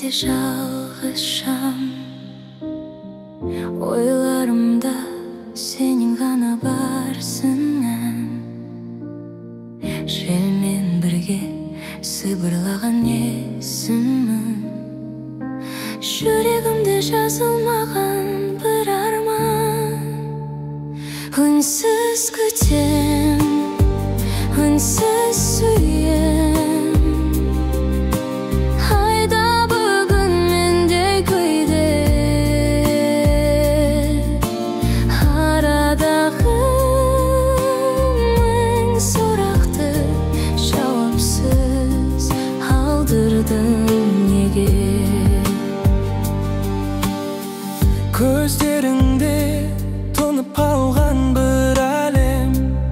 Кейде жалғызшам, ойларымда сенің ғана барсың. Желмен бірге сыбырлаған есімің, жүрегімде жазылмаған бір арман. Үнсіз күтем, үнсіз сүйем, айда бүгін мендей күйде. Арадағы мың сұрақты жауапсыз қалдырдың неге? Көздеріңде тұнып қалған бір әлем,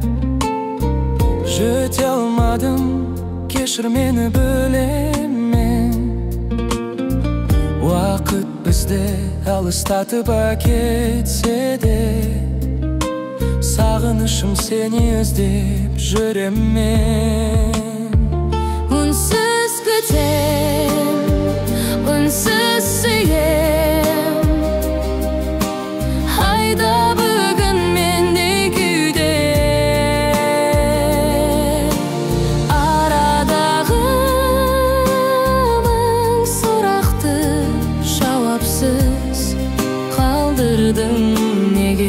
жете алмадым, кешір мені бөлемін. Уақыт бізді алыстатып әкетсе де, сағынышым сені іздеп жүрем мен. Үнсіз күтем, үнсіз сүйем, айда бүгін мендей күйде. Арадағы мың сұрақты жауапсыз қалдырдың неге?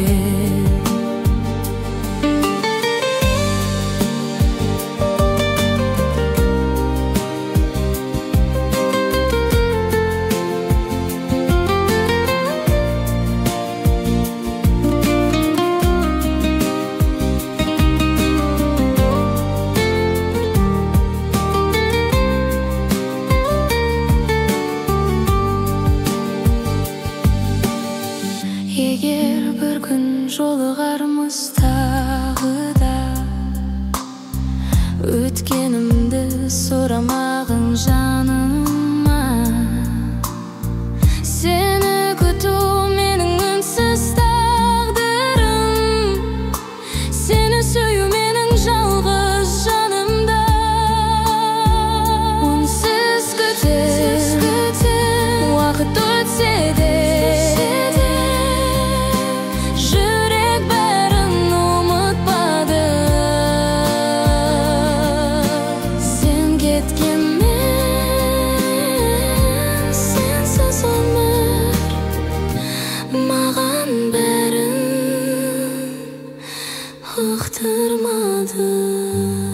Егер бір күн жолығармыз тағы да, өткенімді сұрамағын жаныма. Сені күту менің үнсіз тағдырым, сені сүю менің жалғыз жанымда. Үнсіз күтем, уақыт өтсе де, маған бәрін ұқтырмады.